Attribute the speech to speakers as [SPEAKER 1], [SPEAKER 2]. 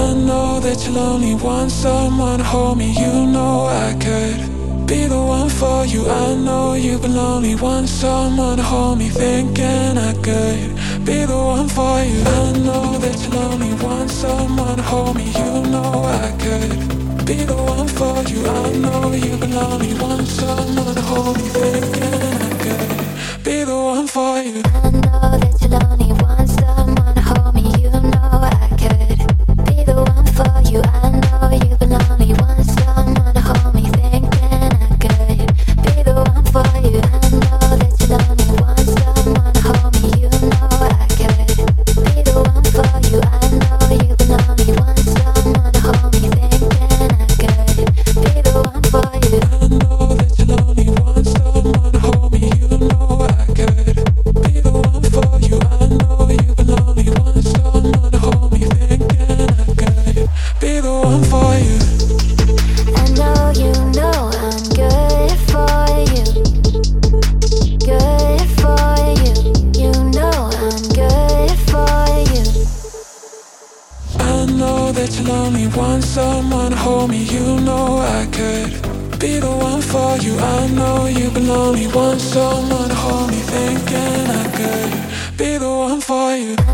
[SPEAKER 1] I know that you'll only want someone to hold me. You know I could be the one for you. I know you've been lonely, want someone to hold me, thinking I could be the one for you. I know that you'll only want someone to hold me. You know I could be the one for you. I know you've been lonely, want someone to hold me, thinking I could be the one for you.
[SPEAKER 2] I know that you'll only want someone to hold me. You know I could be the one for you. I know you've been lonely, want someone to hold me, thinking I could be the one for you. I know that you'll only want someone to hold me. You know I could be the one for you. I know you've been lonely, want someone to hold me, thinking I could be the one for you.
[SPEAKER 1] I know that you'll only want someone to hold me. You know I could be the one for you. I know you've been lonely, want someone to hold me, thinking I could be the one for you.
[SPEAKER 2] I know you know I'm good for you. Good for you. You know I'm good for you.
[SPEAKER 1] I know that you'll only want someone to hold me. You know I could be the one for you. I know you've been lonely, want someone to hold me, thinking I could be the one for you.